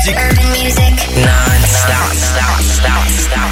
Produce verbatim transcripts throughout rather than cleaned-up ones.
musique non-stop, stop, stop, stop,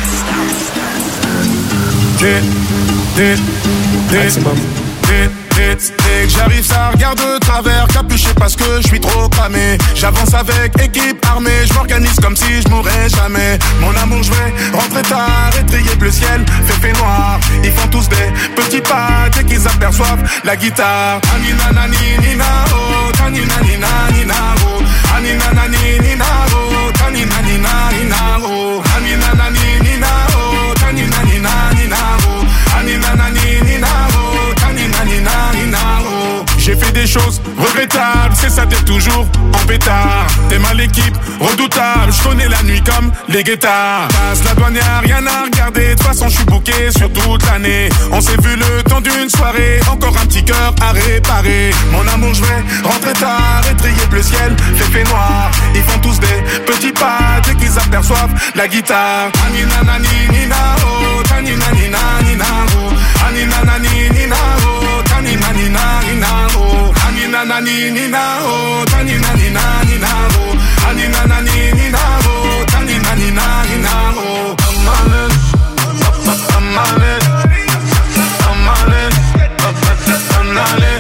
stop. Dès, dès, dès, dès, dès, dès que j'arrive, ça regarde de travers, capuché parce que je suis trop cramé. J'avance avec équipe armée, je m'organise comme si je mourrais jamais. Mon amour, je vais rentrer tard, étrier bleu ciel, fait fait noir. Ils font tous des petits pas dès qu'ils aperçoivent la guitare. Anina nani nina oh, tanina nina nina oh, anina nani nina oh, tanina nina nina oh, anina nani nina oh, tanina nina nina oh, anina nani nina oh, tanina nina nina oh. J'ai fait des choses regrettables, c'est ça t'es toujours en pétard. T'es mal l'équipe, redoutable, je connais la nuit comme les guettards. Passe la douane, y'a rien à regarder, de toute façon je suis booké sur toute l'année. On s'est vu le temps d'une soirée, encore un petit cœur à réparer. Mon amour, je vais rentrer tard, étrier bleu ciel, fait fait noir. Ils font tous des petits pas dès qu'ils aperçoivent la guitare. Anina nani nina oh, tanina nina nina oh, anina nani nina oh, tanina nina nina oh, anina nani nina oh, tanina nina nina oh, anina nani nina oh, tanina nina nina oh. I'm on it, I'm on it, I'm on it, I'm on it,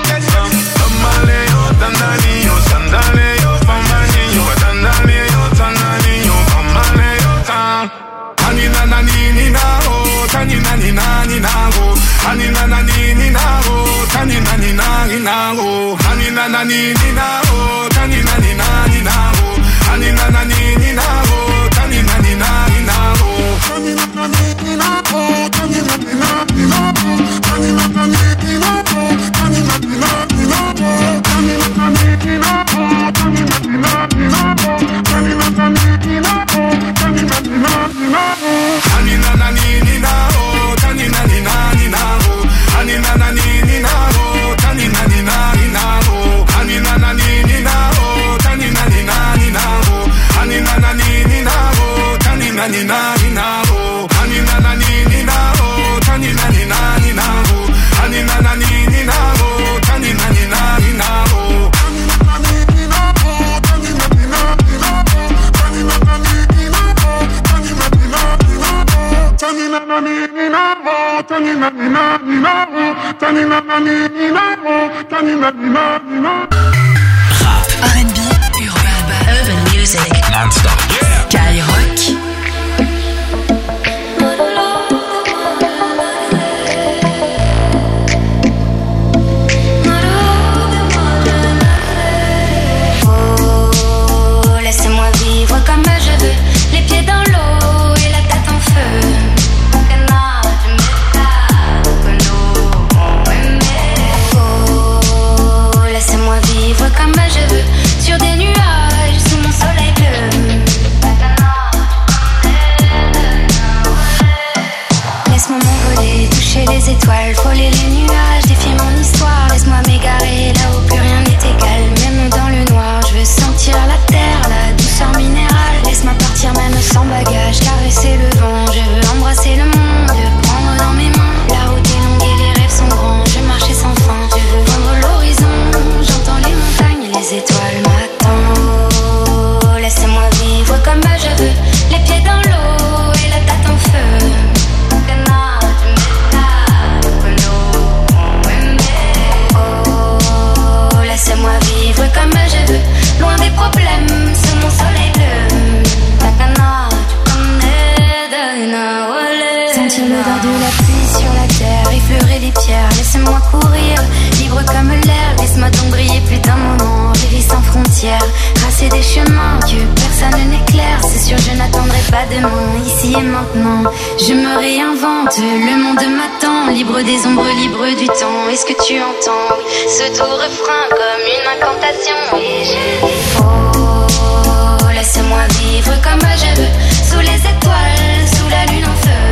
I'm on it, yo tanani yo sandale yo famani yo tanani yo tanani yo famani yo tan. Anina nani nina oh, tanina nina nina oh, anina nani nina oh, tanina nina nina oh, anina nani nina oh, tanina nina nina oh, anina nani nina oh, tanina nina nina oh, tanina nani nina oh, tanina nina nina oh, tanina nani nina oh, tanina nina nina oh, tanina nani nina oh, tanina nina nina oh, tanina nani nina oh, tanina nina nina oh, anina nani nina oh, tanina nina nina oh, anina nani nina oh, tanina nina nina oh, anina nani nina oh, tanina nina nina oh, anina nani nina oh, tanina nina nina oh, anina nani nina oh, tanina nina nina oh, anina nani nina oh, tanina nina nina oh, anina nani nina oh, tanina nina nina oh, tanina nani nina oh, tanina nina nina oh, tanina nani nina oh, tanina nina nina oh, tanina nani nina oh, tanina nina nina. Rap, R and B, urban, urban music, Non-stop, yeah. Skyrock. Comme je veux, les pieds dans l'eau et la tête en feu. Oh, laissez-moi vivre comme je veux, sur des nuages, sous mon soleil bleu. Laisse-moi m'envoler, toucher les étoiles, frôler les nuages, défier mon histoire. Laisse-moi m'égarer là où plus rien n'est égal, même dans le noir. Je veux sentir la terre, la douceur minérale. Laisse-moi partir même sans bagage, caresser le vent. Je veux embrasser le monde, prendre dans mes mains. La route est longue et les rêves sont grands, je veux marcher sans fin. Je veux vendre l'horizon, j'entends les montagnes et les étoiles m'attendent. Oh, laissez-moi vivre comme je veux, les pieds dans l'eau et la tête en feu. Oh, laissez-moi vivre comme je veux, loin des problèmes, sous mon soleil bleu. Sentir l'odeur de la pluie sur la terre, effleurer les pierres, laissez-moi courir, libre comme l'air. Laisse-moi donc briller plus d'un moment, vivre sans frontières, tracer des chemins que personne n'éclaire. C'est sûr je n'attendrai pas demain, ici et maintenant. Je me réinvente, le monde m'attend, libre des ombres, libre du temps. Est-ce que tu entends ce doux refrain comme une incantation? Et je dis oh, laissez-moi vivre comme je veux, sous les étoiles, sous la lune en feu.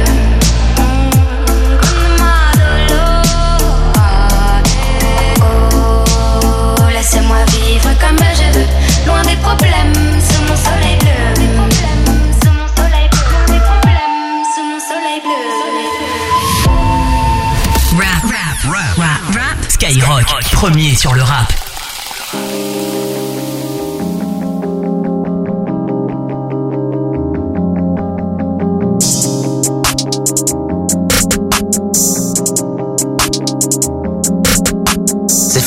Oh, laissez-moi vivre comme je veux, loin des problèmes, sous mon soleil bleu. Des problèmes, sous mon soleil bleu. Des problèmes, sous mon soleil bleu. Rap, rap, rap, rap, rap. Skyrock, Skyrock, premier, premier sur le rap.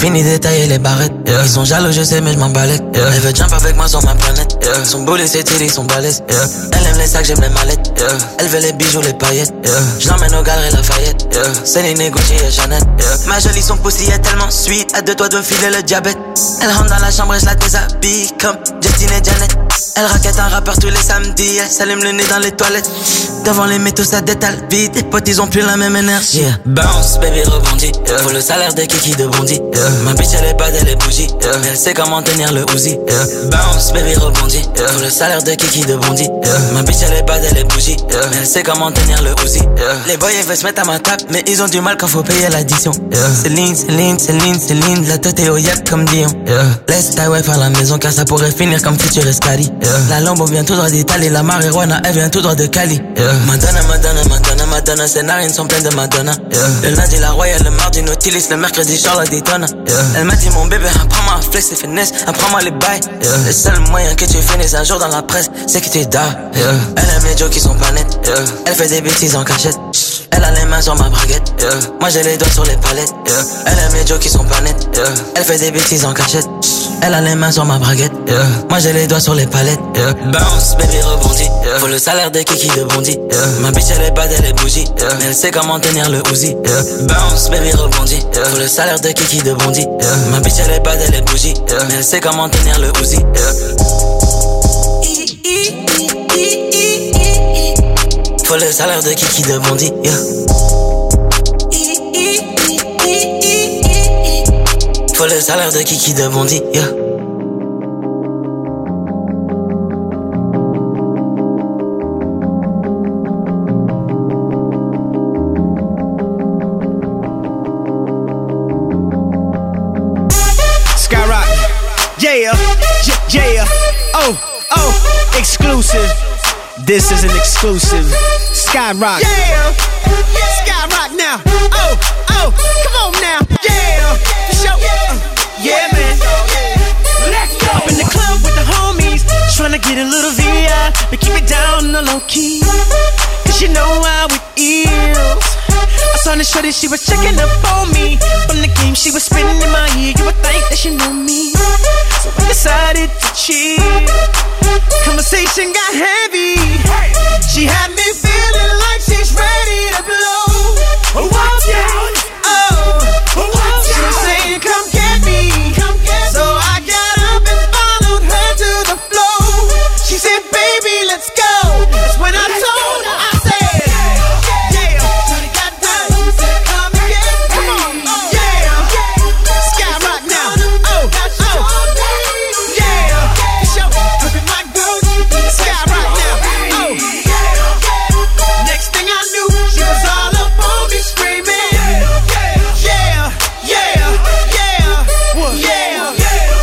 fini d'étailler les barrettes. Yeah. Ils sont jaloux, je sais, mais je m'en balèque. Yeah. Elle veut jump avec moi sur ma planète. Yeah. Son boulet, ses titties, son balèze. Yeah. Elle aime les sacs, j'aime les mallettes. Yeah. Elle veut les bijoux, les paillettes. Yeah. Je l'emmène au galeries Lafayette. Yeah. Céline, Gucci et Chanel. Yeah. Ma jolie, son pussy est tellement sweet. À deux doigts de me filer le diabète. Elle rentre dans la chambre et je la déshabille comme Justine et Janet. Elle raquette un rappeur tous les samedis. Elle s'allume le nez dans les toilettes. Devant les métaux, ça détale vite. Les potes, ils ont plus la même énergie. Yeah. Bounce, baby, rebondit. Yeah. Faut le salaire de Kiki de Bondy. Yeah. Ma bitch, elle est pas elle est bougie. Yeah. Elle sait comment tenir le Uzi. Yeah. Bounce, baby, rebondit. Yeah. Faut le salaire de Kiki de Bondy. Yeah. Ma bitch, elle est pas elle est bougie. Yeah. Elle sait comment tenir le Uzi. Yeah. Les boys, ils veulent se mettre à ma table, mais ils ont du mal quand faut payer l'addition. Yeah. Céline, Céline, Céline, Céline. La tête est au yak comme Dion. Yeah. Laisse ta wife à la maison car ça pourrait finir comme Future Escali. Yeah. La Lambo vient tout droit d'Italie. La marijuana, elle vient tout droit de Cali. Yeah. Madonna, Madonna, Madonna, Madonna. Ses narines sont pleines de Madonna. Yeah. Le lundi, la Royale, le mardi, Nautilus. Le mercredi, Charlotte Daytona. Yeah. Elle m'a dit, mon bébé, apprends-moi à flex et finesse. Apprends-moi les bails. Yeah. Le seul moyen que tu finisses un jour dans la presse, c'est que tu dors. Yeah. Elle aime les jokes qui sont pas nets. Yeah. Elle fait des bêtises en cachette. Elle a les mains sur ma braguette. Yeah. Moi, j'ai les doigts sur les palettes. Yeah. Elle aime les jokes qui sont pas nets. Yeah. Elle fait des bêtises en cachette. Elle a les mains sur ma braguette. Yeah. Moi, j'ai les doigts sur les palettes. Yeah. Bounce, baby, rebondit. Yeah. Faut le salaire de Kiki de Bondy. Yeah. Ma bitch, elle est pas elle est bougie. Yeah. Elle sait comment tenir le Uzi. Yeah. Bounce, baby, rebondit. Yeah. Faut le salaire de Kiki de Bondy. Yeah. Ma bitch, elle est pas elle est bougie. Yeah. Elle sait comment tenir le Uzi. Yeah. Faut le salaire de Kiki de Bondy. Yeah. Faut le salaire de Kiki de Bondy. Yeah. Skyrock. Yeah. Yeah. Yeah. Oh. Oh. Exclusive. This is an exclusive. Skyrock. Yeah. Skyrock now. Oh. Oh. Come on now. Yeah. For sure. Uh, yeah, man. Let's go. Up in the club with the homies. Tryna get a little V I. But keep it down on the low key. Cause you know how it is. I saw this shorty, she was checking up on me. From the game, she was spinning in my ear. You would think that she knew me. So I decided to chill. Conversation got heavy. She had me feeling like she's ready to blow. Watch out! Oh, watch she was saying, come get me. Come get so I got up and followed her to the floor. She said, baby, let's go. That's when I told her, I said, yeah. Shorty got down, said, come and get me. Come on, yeah. Skyrock now. Oh, oh, yeah. Show up in my girls, Skyrock now. Oh, next thing I knew, she was all up on me screaming. Yeah, yeah, yeah, yeah, yeah,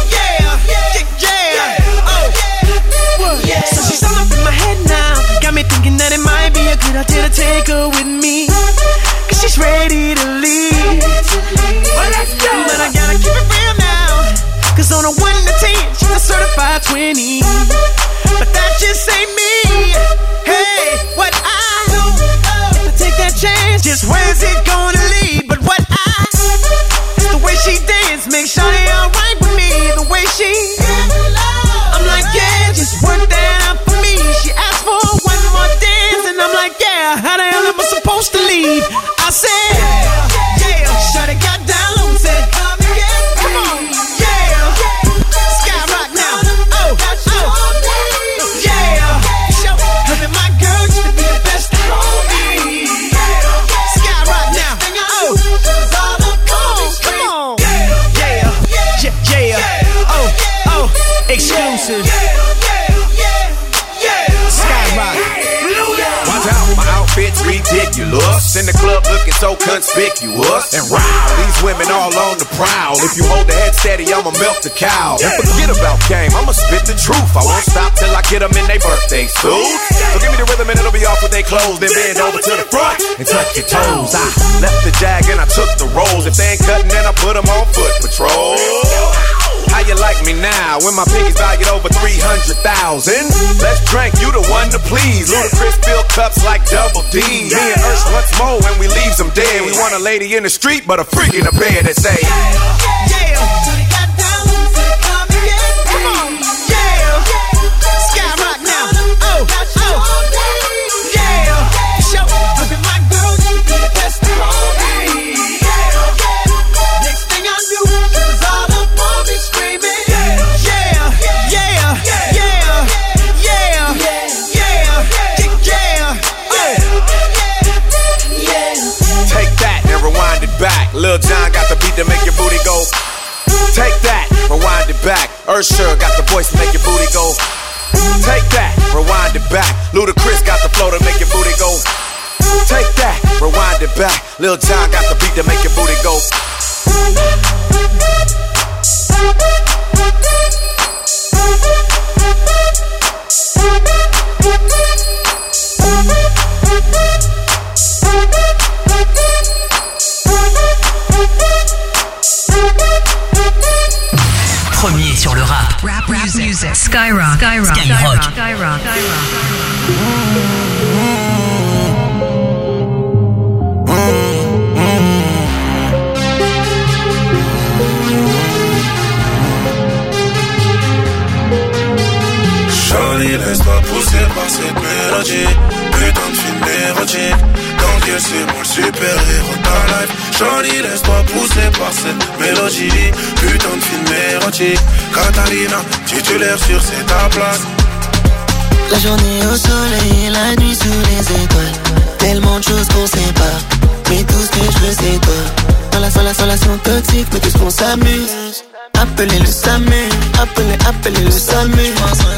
yeah, oh, yeah. So she's all up in my head now. Got me thinking that it might be a good idea to take her with me. Cause she's ready to leave. Well, let's go. But I gotta keep it real now. Cause on a one to ten, she's a certified twenty. But that just ain't me. Hey, what I do, to take that chance, just where's it gonna lead? But what I, it's the way she dance, make sure they alright with me. The way she, I'm like, yeah, just work that out for me. She asked for one more dance, and I'm like, yeah, how the hell am I supposed to leave? I said, yeah, shawty got down low, said, come and get me. Come on, yeah, Skyrock now. Oh, oh, yeah, show her and my girl used to be the best on me. Skyrock now. Oh, come on, come on. Yeah, yeah, yeah. Oh, oh, exclusive. Skyrock. Watch out, my outfit's ridiculous. In the club looking so conspicuous. And wow, these women all on the prowl. If you hold the head steady, I'ma milk the cow. And forget about game, I'ma spit the truth. I won't stop till I get them in their birthday suits. So give me the rhythm and it'll be off with their clothes. Then bend over to the front and touch your toes. I left the jag and I took the rolls. If they ain't cutting, then I put them on foot patrol. How you like me now when my pinky's valued over three hundred thousand? Let's drink, you the one to please. Ludacris fill cups like double D. Me and Ursh once more when we leaves them dead. We want a lady in the street, but a freak in the bed that say, yeah, to make your booty go. Take that, rewind it back. Usher got the voice to make your booty go. Take that, rewind it back. Ludacris got the flow to make your booty go. Take that, rewind it back. Lil Jon got the beat to make your booty go. Premier sur le rap. Rap, rap music. music. Skyrock. Skyrock. Skyrock. Skyrock. Charlie, laisse-toi pousser par cette mélodie. Putain de film érotique. Dans quel c'est moi le super-héros de ta life. Charlie, laisse-toi pousser par cette mélodie. Putain de film érotique. Catalina, titulaire sur c'est ta place. La journée au soleil, la nuit sous les étoiles. Tellement de choses qu'on sait pas, mais tout ce que je veux c'est toi. Dans la relation, relation toxique, mais tout ce qu'on s'amuse. Appelez le SAMU, appelez, appelez le SAMU.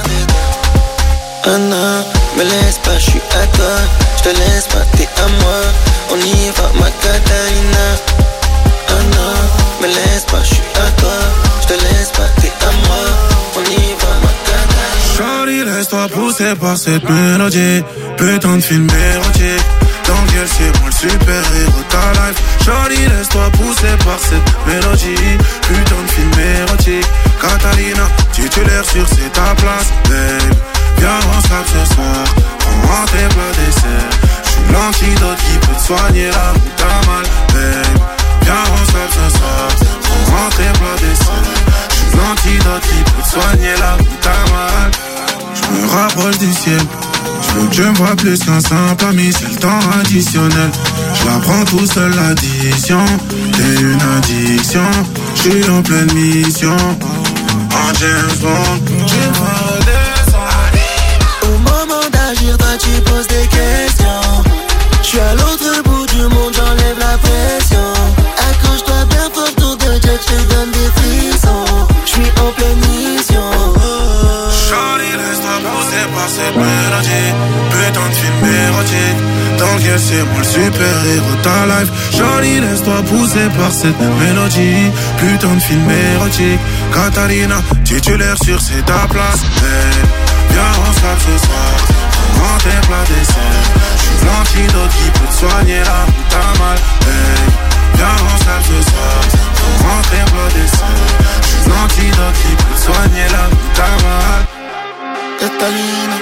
Ah non, me laisse pas, je suis à toi. Je te laisse pas, t'es à moi. On y va, ma Catalina. Ah non, me laisse pas, je suis à toi. Je te laisse pas, t'es à moi. On y va, ma Catalina. Charlie, laisse-toi pousser par cette mélodie. Putain de film érotique. Dans quel c'est moi le super-héros de ta life. Charlie, laisse-toi pousser par cette mélodie. Putain de film érotique. Catalina, titulaire sur c'est ta place, babe. Viens, on s'appe ce soir. Prends tes plats dessert. J'suis l'antidote qui peut te soigner là où t'as mal, babe. Viens, on s'appe ce soir. Prends tes plats dessert. J'suis l'antidote qui peut te soigner là où t'as mal. J'me rapproche du ciel. J'veux que tu me vois plus qu'un simple ami, c'est le temps additionnel. J'la prends tout seul l'addition. T'es une addiction. J'suis en pleine mission. En James Bond. Tu me redescends. Au moment d'agir, toi tu poses des questions. J'suis à l'autre bout du monde, j'enlève la pression. Accroche-toi bien fort, tour de jet, j'te donne des frissons. J'suis en pleine mission. Charlie, laisse-toi pousser par cette mélodie. Putain de film érotique. Dans lequel c'est moi le super-héros de ta life. Charlie, laisse-toi pousser par cette mélodie. Putain de film érotique. Catalina, titulaire sur c'est ta place, babe. Viens, on s'appe ce soir. Prends tes plats dessert. J'suis l'antidote qui peut te soigner là où t'as mal, babe. Viens, on s'appe ce soir. Prends tes plats dessert. J'suis l'antidote qui peut te soigner là où t'as mal. Catalina,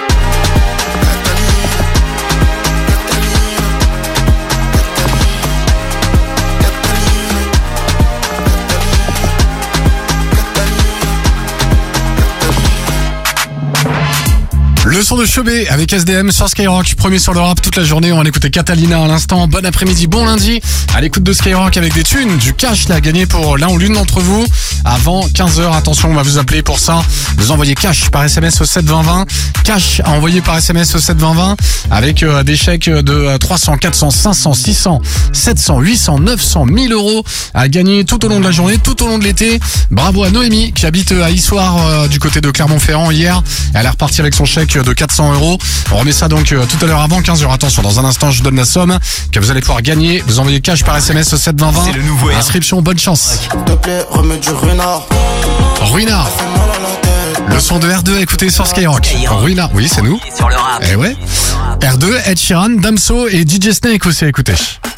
Le son de Chebet avec S D M sur Skyrock, premier sur le rap toute la journée. On va écouter Catalina à l'instant. Bon après-midi, bon lundi. À l'écoute de Skyrock avec des thunes, du cash là à gagner pour l'un ou l'une d'entre vous. Avant quinze heures, attention, on va vous appeler pour ça. Vous envoyez cash par S M S au sept vingt vingt. Cash à envoyer par S M S au sept vingt vingt avec euh, des chèques de trois cents, quatre cents, cinq cents, six cents, sept cents, huit cents, neuf cents, mille euros à gagner tout au long de la journée, tout au long de l'été. Bravo à Noémie qui habite à Issoire euh, du côté de Clermont-Ferrand hier. Elle est repartie avec son chèque de quatre cents euros. On remet ça donc euh, tout à l'heure avant quinze heures. Attention, dans un instant, je vous donne la somme que vous allez pouvoir gagner. Vous envoyez cash par S M S au sept vingt vingt. C'est le nouveau Inscription, bonne chance. s'il te plaît, remets du renard. Ruinard. Le son de R deux, écoutez sur Skyrock. Ruinard, oui, c'est nous. Sur le rap. Eh ouais. R deux, Ed Sheeran, Damso et D J Snake aussi, écoutez.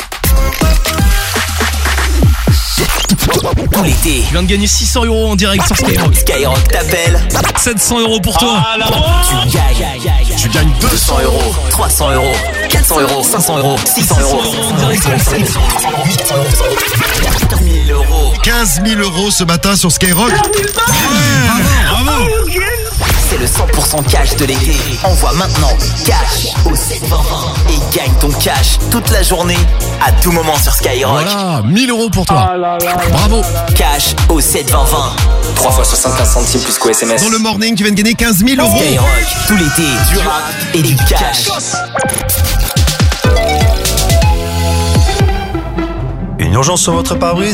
Tout l'été. Tu viens de gagner six cents euros en direct sur Skyrock. Skyrock t'appelle. sept cents euros pour toi. Tu gagnes. Tu gagnes deux cents euros, trois cents euros, quatre cents euros, cinq cents euros, six cents euros. mille euros. quinze mille euros ce matin sur Skyrock. Bravo, bravo. C'est le cent pour cent cash de l'été. Envoie maintenant cash au sept vingt vingt et gagne ton cash toute la journée, à tout moment sur Skyrock. Voilà, mille euros pour toi. Bravo. Cash au sept vingt vingt. trois fois soixante-quinze centimes plus qu'au S M S. Dans le morning, tu viens de gagner quinze mille euros. Skyrock, tout l'été, du rap et du cash. Une urgence sur votre pare-brise ?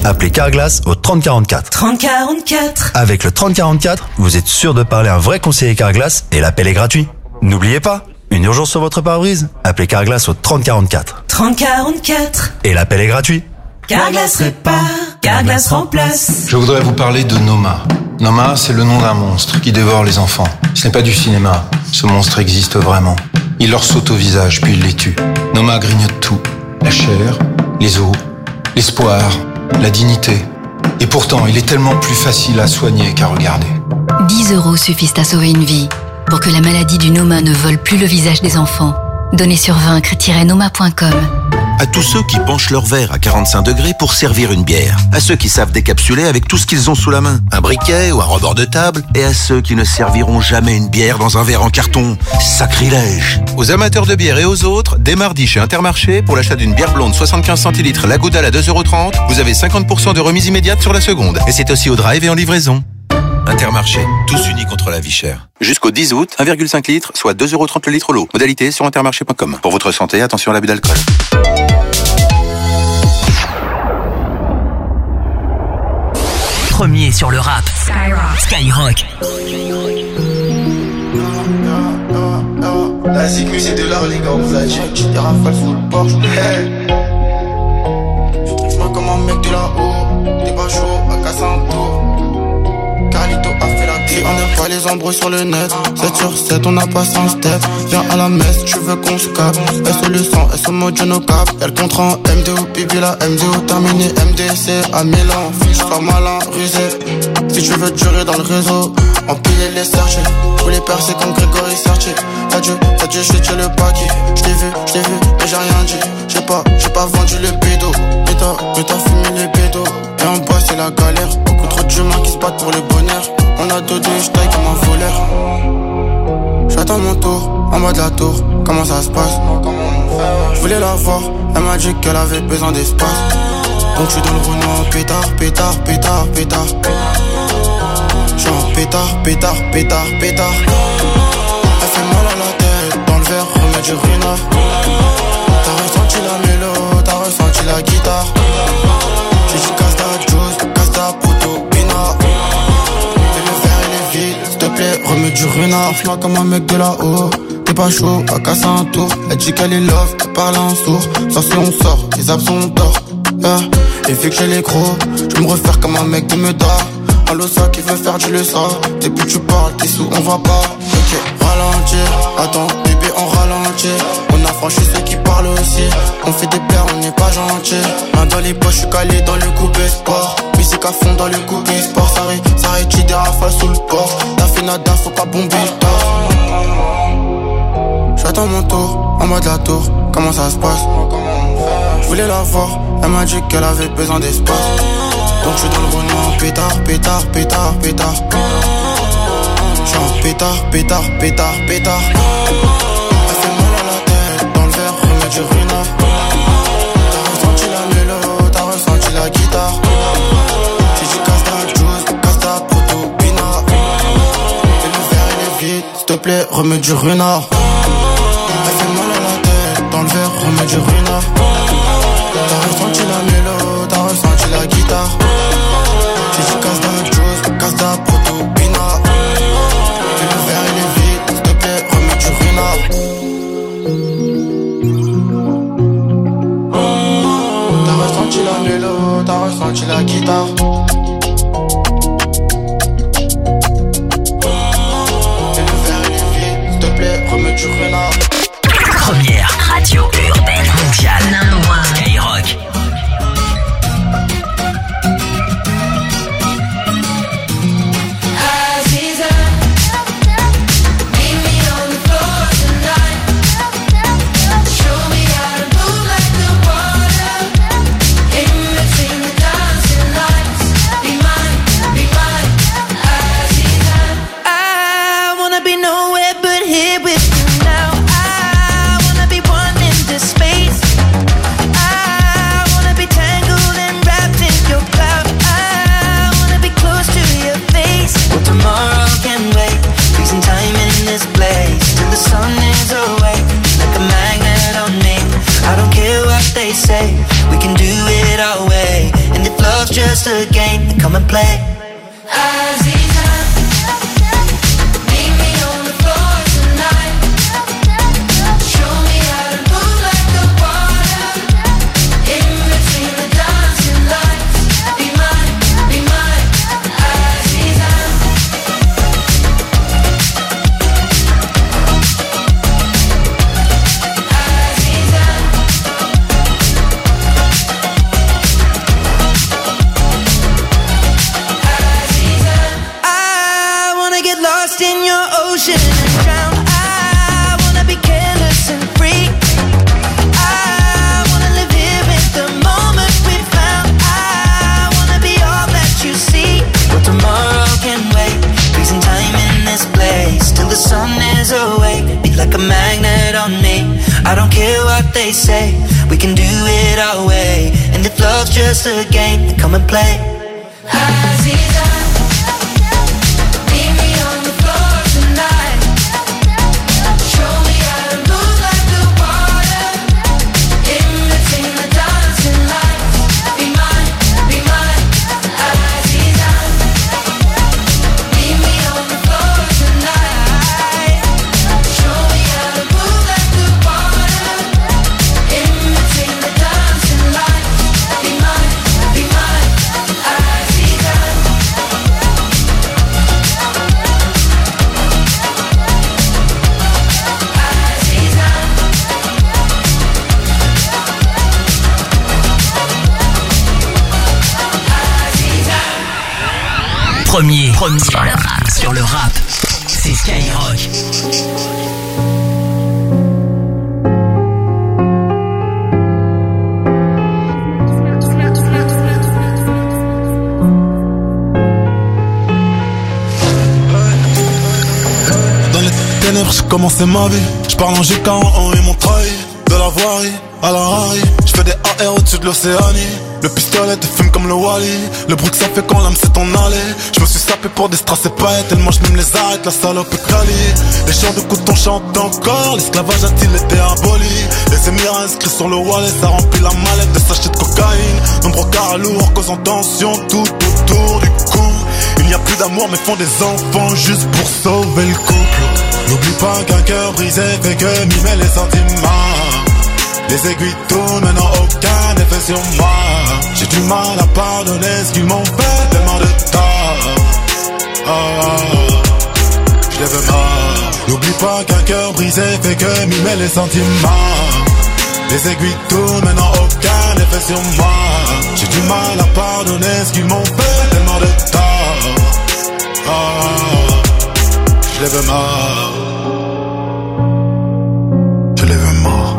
Appelez Carglass au trente quarante-quatre. trente quarante-quatre. Avec le trente quarante-quatre, vous êtes sûr de parler à un vrai conseiller Carglass et l'appel est gratuit. N'oubliez pas, une urgence sur votre pare-brise? Appelez Carglass au trente quarante-quatre. trente quarante-quatre. Et l'appel est gratuit. Carglass répare, Carglass remplace. Je voudrais vous parler de Noma. Noma, c'est le nom d'un monstre qui dévore les enfants. Ce n'est pas du cinéma. Ce monstre existe vraiment. Il leur saute au visage, puis il les tue. Noma grignote tout. La chair, les os, l'espoir, la dignité. Et pourtant, il est tellement plus facile à soigner qu'à regarder. dix euros suffisent à sauver une vie. Pour que la maladie du Noma ne vole plus le visage des enfants, donnez sur vaincre tiret noma point com. À tous ceux qui penchent leur verre à quarante-cinq degrés pour servir une bière. À ceux qui savent décapsuler avec tout ce qu'ils ont sous la main. Un briquet ou un rebord de table. Et à ceux qui ne serviront jamais une bière dans un verre en carton. Sacrilège. Aux amateurs de bière et aux autres, dès mardi chez Intermarché, pour l'achat d'une bière blonde soixante-quinze centilitres La Goudale à deux euros trente, vous avez cinquante pour cent de remise immédiate sur la seconde. Et c'est aussi au drive et en livraison. Intermarché, tous unis contre la vie chère. Jusqu'au dix août, un virgule cinq litres, soit deux euros trente le litre l'eau. Modalité sur intermarché point com. Pour votre santé, attention à l'abus d'alcool. Premier sur le rap. Skyrock. Skyrock. La sécu c'est de l'art les gars, on vous a dit. Tu des rafales full Porsche. Hey. Je vois comme un mec de là-haut. T'es pas chaud, à casser un tour. Carlito a fait la clé, on n'aime pas les embrouilles sur le net. sept sur sept, on a passé un step. Viens à la messe, tu veux qu'on se capte. S le sang, S au mode no cap. Y'a le contrat en M D O, pipi la M D O terminé. M D C à Milan, fiche pas malin, rusé. Si tu veux durer dans le réseau, empiler les sergés. Pour les percer comme Grégory Sertier. T'as Dieu, t'as Dieu, j'ai tué le paquet. J't'ai vu, j't'ai vu, mais j'ai rien dit. J'ai pas, j'ai pas vendu le bédo. Mais t'as, mais t'as fumé les bédos. Et en bas c'est la galère. Beaucoup trop d'humains qui se battent pour le bonheur. On a deux deux, j'taille comme un voleur. J'attends mon tour, en bas de la tour. Comment ça se passe? Je voulais la voir, elle m'a dit qu'elle avait besoin d'espace. Donc j'suis dans le Renault, pétard, pétard, pétard, pétard. J'suis en pétard, pétard, pétard, pétard. Elle fait mal à la tête, dans le verre, remets du ruinard. T'as ressenti la mélo, t'as ressenti la guitare. J'ai dit casse ta juice, casse ta poteau, pinard. Et le verre il est vide, s'il te plaît, remets du ruinard. J'm'en comme un mec de là-haut. T'es pas chaud, à casser un tour. Elle dit qu'elle est love, elle parle en sourd. Ça c'est on sort, les absents d'or. Yeah. Et vu que j'ai les gros, je me refaire comme un mec de Meda. Un losa qui veut faire du leçon. Depuis tu parles, t'es sous, on va pas. Ok, ralentir, attends, bébé on ralentit. On a franchi ceux qui parlent aussi. On fait des paires, on n'est pas gentil. Main dans les poches, je suis calé dans le coupé sport. Musique à fond dans le coupé sport. Ça arrête, ça arrête, des rafales sous le port. T'as fait nada, faut pas bomber le tort. J'attends mon tour, en bas de la tour. Comment ça se passe? Je voulais la voir, elle m'a dit qu'elle avait besoin d'espace. Donc j'suis dans le Renault, pétard, pétard, pétard, pétard. J'suis en pétard, pétard, pétard, pétard. Elle fait mal à la tête, dans le verre, remets du ruinard. T'as ressenti la mélo, t'as ressenti la guitare. J'ai dit casse ta juice, casse ta poteau, pinard. Et le verre il est vide, s'il te plaît, remets du ruinard. Elle fait mal à la tête, dans le verre, remets du ruinard. T'as ressenti la mélo, t'as ressenti la guitare. J'ai dit casse ta juice, casse ta poteau, pinard. Et le verre il est vide, s'il te plaît, remets du ruinard. T'as ressenti la mélo, t'as ressenti la guitare. Et le verre il est vide, s'il te plaît, remets du ruinard. Première radio urbaine mondiale. Number one. Skyrock. just a game, then come and play. Aziza, meet me on the floor tonight. Show me how to move like the water. In between the dancing lights. Be mine, be mine, Aziza. Lost in your ocean and drown. I wanna be careless and free. I wanna live here in the moment we found. I wanna be all that you see. But tomorrow can wait. Freezing time in this place till the sun is awake. Be like a magnet on me. I don't care what they say. We can do it our way. And if love's just a game, then come and play. Aziza. Premier, premier sur le rap, sur le rap, c'est Skyrock. Dans les ténèbres, j'ai commencé ma vie. Je parle en G K en et mon trahi. De la voirie à la Rari. Je fais des A R au-dessus de l'Océanie. Le pistolet te fume comme le Wally. Le bruit que ça fait quand l'âme s'est en allée. Je me suis sapé pour des strass et paillettes. Tellement je me les arrête, la salope est quali. Les chants de coton chantent encore. L'esclavage a-t-il été aboli? Les émirats inscrits sur le wallet. Ça remplit la mallette de sachets de cocaïne. Nombreux carats lourds causant tension tout autour du cou. Il n'y a plus d'amour mais font des enfants juste pour sauver le couple. N'oublie pas qu'un cœur brisé fait que mimer les sentiments. Les aiguilles tournent, n'ont aucun effet sur moi. J'ai du mal à pardonner ce qu'ils m'ont fait, tellement de tort. Oh, je les veux mort. N'oublie pas qu'un cœur brisé fait que mimer les sentiments. Les aiguilles tournent, n'ont aucun effet sur moi. J'ai du mal à pardonner ce qu'ils m'ont fait, tellement de tort. Oh, je les veux mort. Je les veux mort.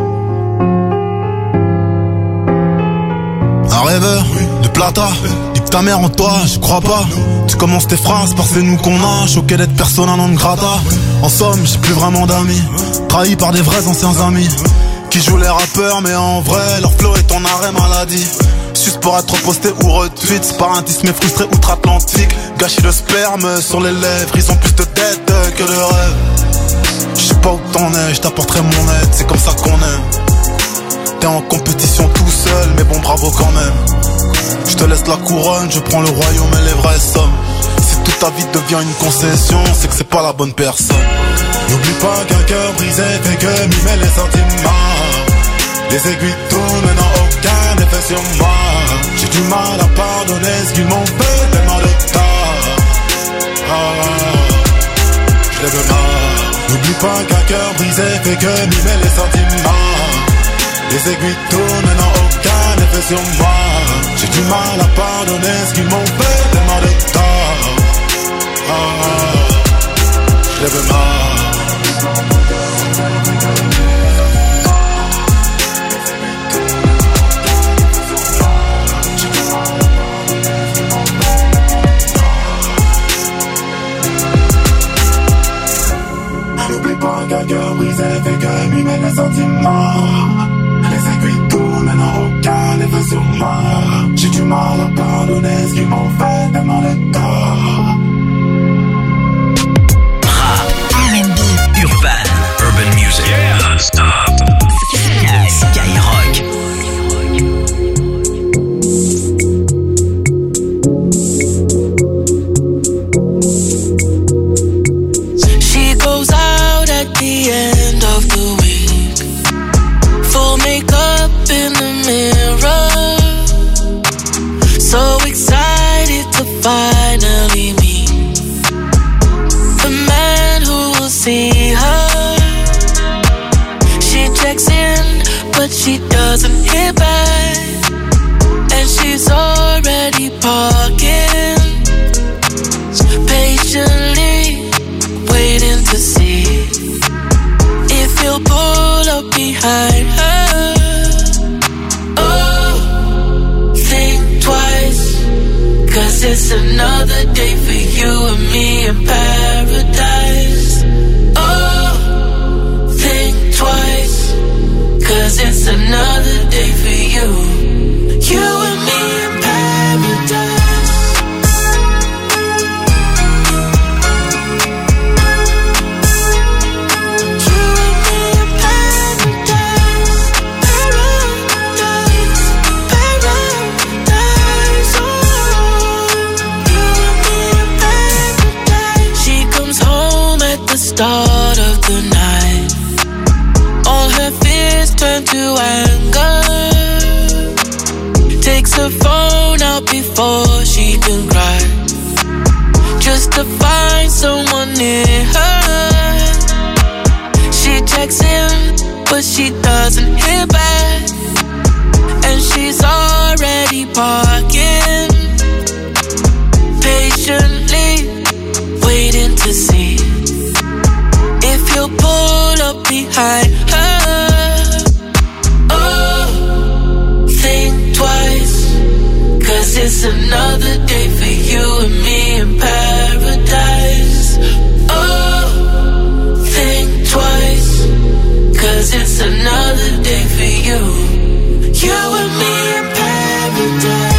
Un rêveur de plata, nique ta mère en toi, je crois pas. Tu commences tes phrases par c'est nous qu'on a, choqué d'être persona non grata. En somme, j'ai plus vraiment d'amis, trahi par des vrais anciens amis qui jouent les rappeurs mais en vrai leur flow est en arrêt maladie. Juste pour être posté ou retweet, c'est par un tisme frustré outre-Atlantique. Gâchis de sperme sur les lèvres, ils ont plus de dettes que de rêves. Je sais pas où t'en es, je t'apporterai mon aide, c'est comme ça qu'on aime. T'es en compétition tout seul, mais bon bravo quand même. Je te laisse la couronne, je prends le royaume et les vraies sommes. Si toute ta vie devient une concession, c'est que c'est pas la bonne personne. N'oublie pas qu'un cœur brisé fait que mimer les sentiments. Les aiguilles tournent, n'ont aucun effet sur moi. J'ai du mal à pardonner ce qu'ils m'ont fait, tellement de tort. Oh, je les veux mort. N'oublie pas qu'un cœur brisé fait que mimer les sentiments. Les aiguilles tournent, n'ont aucun effet sur moi. J'ai du mal à pardonner ce qu'ils m'ont fait, tellement de tort. Oh, je les veux mort. N'oublie pas qu'un cœur brisé fait que mimer les sentiments. Les aiguilles tournent, n'ont aucun effet sur moi. J'ai du mal à pardonner ce qu'ils m'ont fait, tellement de tort. Rap, R and B, urban, urban music, non-stop. Skyrock. but she doesn't hit back. And she's already parking, patiently waiting to see if you'll pull up behind her. Oh, think twice, cause it's another day for you and me in paradise. Oh, think twice, cause it's another day for you, you and me in paradise. Start of the night, all her fears turn to anger. Takes her phone out before she can cry, just to find someone near her. She checks in, but she doesn't hear back, and she's already parking, patiently waiting to see if you'll pull up behind her. Oh, think twice, cause it's another day for you and me in paradise. Oh, think twice, cause it's another day for you, you and me in paradise.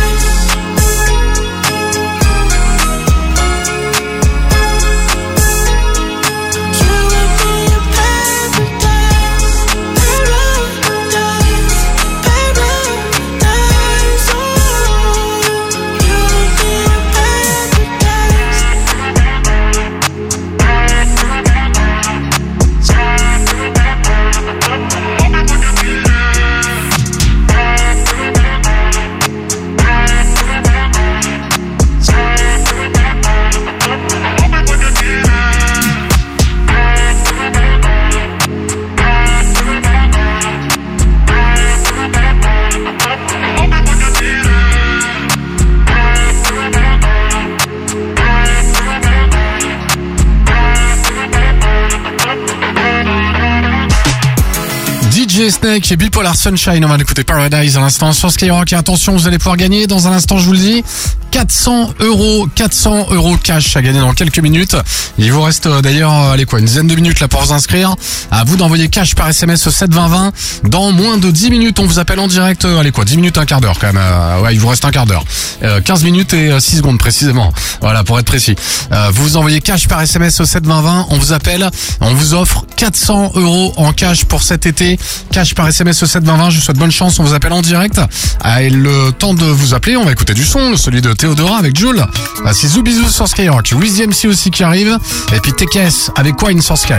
D J Snake et Bipolar Sunshine, on va écouter Paradise à l'instant sur Skyrock. Et attention, vous allez pouvoir gagner dans un instant, je vous le dis, quatre cents euros, quatre cents euros cash à gagner dans quelques minutes. Il vous reste d'ailleurs, allez quoi, une dizaine de minutes là pour vous inscrire. À vous d'envoyer cash par S M S au sept vingt vingt. Dans moins de dix minutes, on vous appelle en direct. Allez quoi, dix minutes, un quart d'heure quand même. Euh, ouais, il vous reste un quart d'heure. Euh, quinze minutes et six secondes précisément. Voilà, pour être précis. Euh, vous vous envoyez cash par S M S au sept vingt vingt. On vous appelle, on vous offre quatre cents euros en cash pour cet été. Cash par S M S au sept vingt vingt. Je vous souhaite bonne chance. On vous appelle en direct. Ah, et le temps de vous appeler, on va écouter du son, celui de Théodora avec Jules. Ah, c'est Zoubizou sur Skyrock. Weezy M C aussi qui arrive. Et puis T K S avec Wine sur Sky.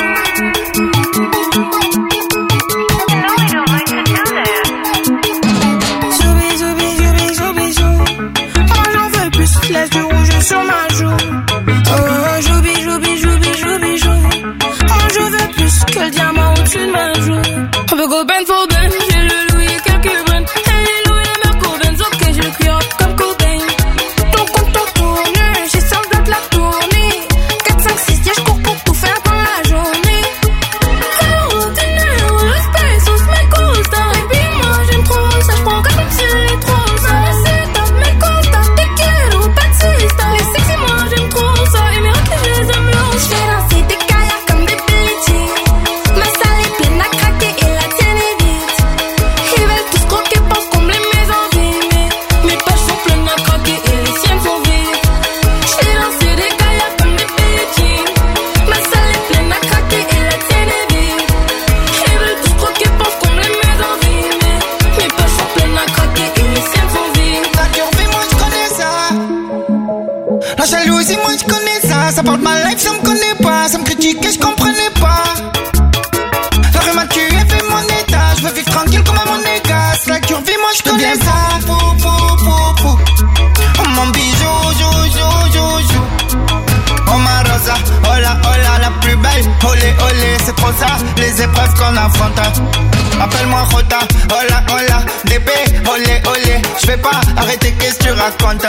Laisse du rouge sur ma joue. Oh, joubi, joubi, joubi, joubi, jou. Oh, je veux plus que le diamant au-dessus de ma joue. On veut go ben for ben, j'ai le louis et quelques bennes. Hey, les louis et Merco Benz, ok, j'ai le cuir comme Cobain. Ton compte en tourne, j'ai cent de la tournée. quatre, cinq, six, yeah, j'cours pour tout faire dans la journée. Oh, dinero, los pesos me gusta. Et puis moi, j'aime trop ça, j'prends comme si c'est trop ça. C'est top, me gusta, te quiero. Les sexy, moi j'aime trop ça. Et mes raclés, je les aime là. J'fais danser des kayaks comme des Billie Jean. Ma salle est pleine à craquer et la tienne est vide. Ils veulent tous croquer pour combler mes envies. Mais mes poches sont pleines à craquer et les siennes sont vides. J'fais danser des kayaks comme des Billie Jean. Ma salle est pleine à craquer et la tienne est vide. Ils veulent tous croquer pour combler mes envies. Mais mes poches sont pleines à craquer et les siennes sont vides. La curvée, moi j'connais ça. La jalousie, moi je connais ça. Ça parle de ma life, ça me connaît pas. Ça me critique et je comprenais pas. La rue m'a tué, fait mon état. Je veux vivre tranquille comme à mon égas. La curvie, moi je connais ça. Pou, pou, pou, pou. Oh mon bijou, jou, jou, jou, jou. Oh ma rosa, oh la, oh la, la plus belle. Olé, olé. olé, c'est trop ça, les épreuves qu'on affronte. Appelle-moi Rota, hola, hola, D B, olé, olé. J'vais pas arrêter, qu'est-ce que tu racontes?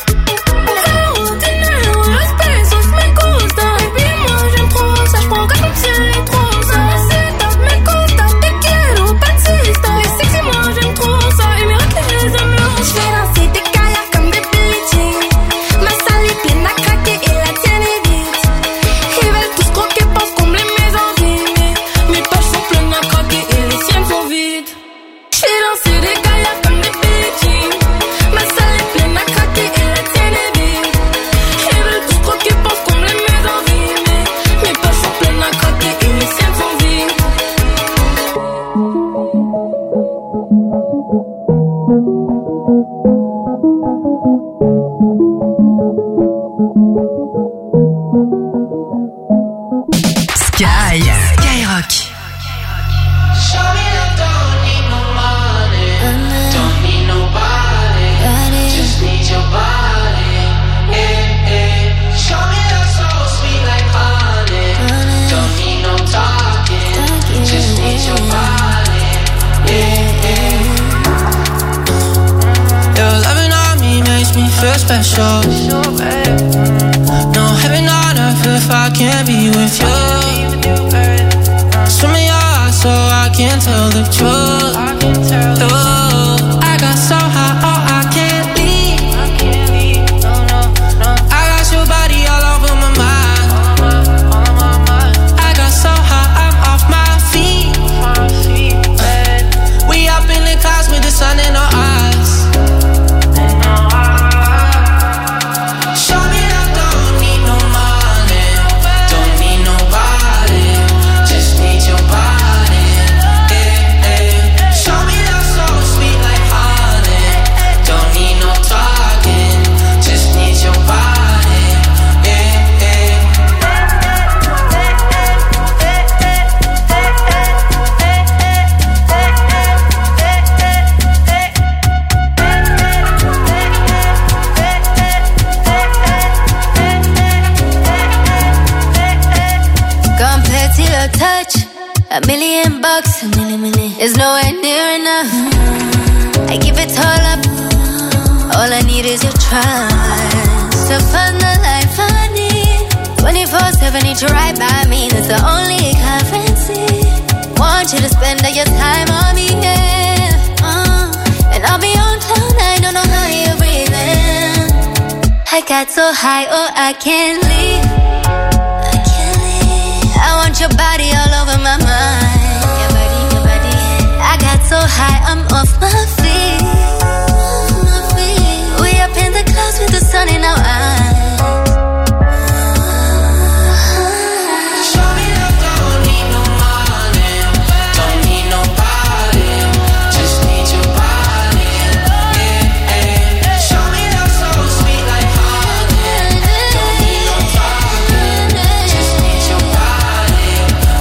Special. No heaven on earth if I can't be with you. Swim in your eyes so I can tell the truth. Ooh, I got so high, oh I can't leave. I got your body all over my mind. I got so high, I'm off my feet. We up in the clouds with the sun in our eyes. A million bucks, a million, million is nowhere near enough. I give it all up. All I need is your trust to find the life I need. twenty-four seven, need you right by me. That's the only currency. Want you to spend all your time on me, yeah. Uh, and I'll be on cloud nine, don't know how you're breathing. I got so high, oh I can't leave. I want your body all over my mind. Your body, your body. I got so high, I'm off my feet. Off my feet. We up in the clouds with the sun in our eyes. Show me that don't need no money, don't need nobody, just need your body. Yeah, yeah. Show me that so sweet like honey, don't need no talking, just need your body.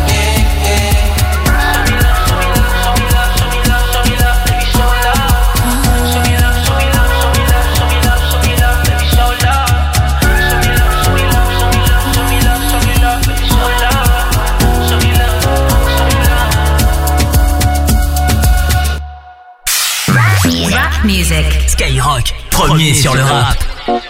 Rap music. Skyrock, premier sur le rap.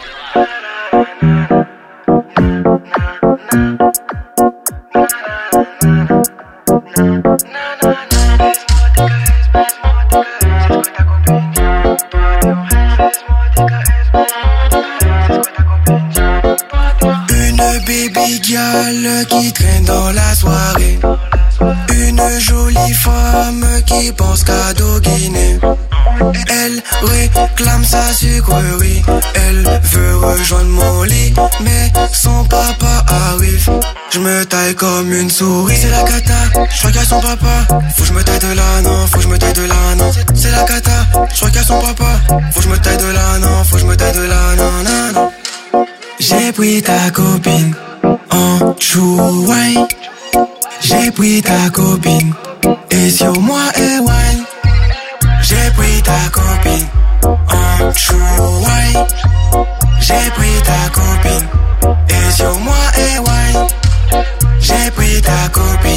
Une baby girl qui traîne dans la soirée. Une jolie femme qui pense qu'à doguiner. Elle réclame sa sucrerie. Elle veut rejoindre mon lit, mais son papa arrive. Je me taille comme une souris. C'est la cata, je regarde son papa. Faut que je me taille de là, non, faut que je me taille de là, non. C'est la cata, je regarde son papa. Faut que je me taille de là, non, faut que je me taille de là, non, non, non. J'ai pris ta copine en chouaille. J'ai pris ta copine et sur moi et wine. J'ai pris ta copine en chouaille. J'ai pris ta copine et sur moi et wine. J'ai pris ta copine.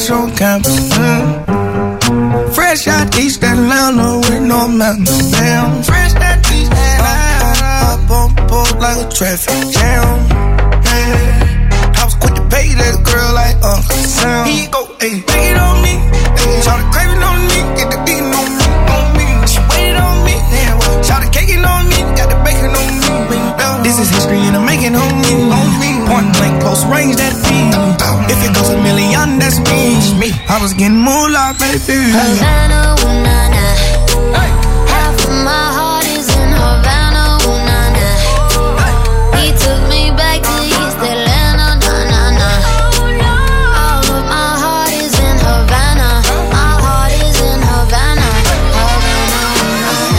fresh on campus. Mm. Fresh out East Atlanta with no mountains. Damn, fresh out East Atlanta. Up on board like a traffic jam. Yeah. I was quick to pay that girl like Uncle Sam. Here you go, ayy, take it on me. Ayy, shout the craving on me, get the beating on me, on me. She waited on me, yeah. Well, shout the caking on me, got the bacon on me. This is history and I'm making on me, on me. Point blank, close range, that beat. If it goes a million, that's me. I was getting moolah, baby. Havana, ooh, nah, nah. Hey. Half of my heart is in Havana, ooh, nah, nah. He took me back to East Atlanta, nah, nah, nah. All of my heart is in Havana. My heart is in Havana. Havana, ooh, nah,